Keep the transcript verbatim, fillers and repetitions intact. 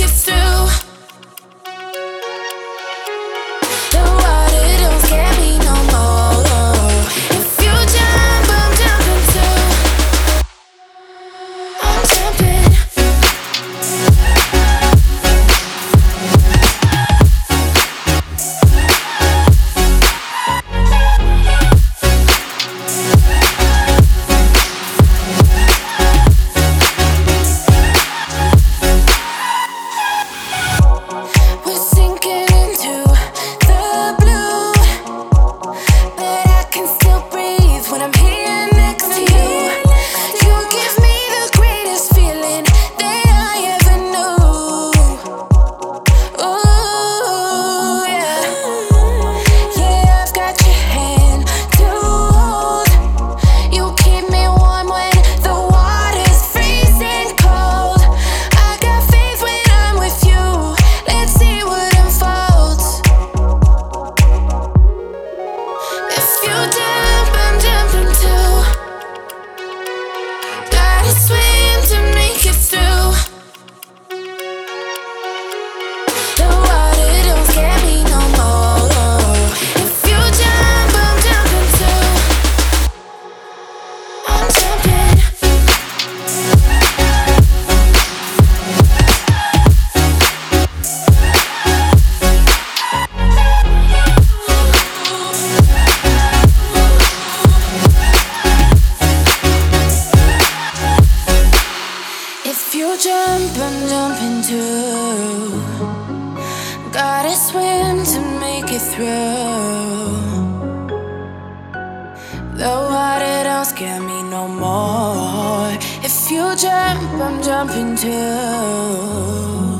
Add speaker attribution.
Speaker 1: it through. The water don't scare me no more. If you jump, I'm jumping too. I'm jumping. We're sinking into the blue, but I can still breathe when I'm here next to you. You give me the greatest feeling that I ever knew. Ooh, yeah. Yeah, I've got your hand to hold. You keep me warm when the water's freezing cold. I got faith when I'm with you. Let's see what unfolds. If you jump, I'm jumping too. Gotta swim to make it through. The water don't scare me no more. If you jump, I'm jumping too. I'm jumping. If you jump, I'm jumping too. Gotta swim to make it through. The water don't scare me no more. If you jump, I'm jumping too.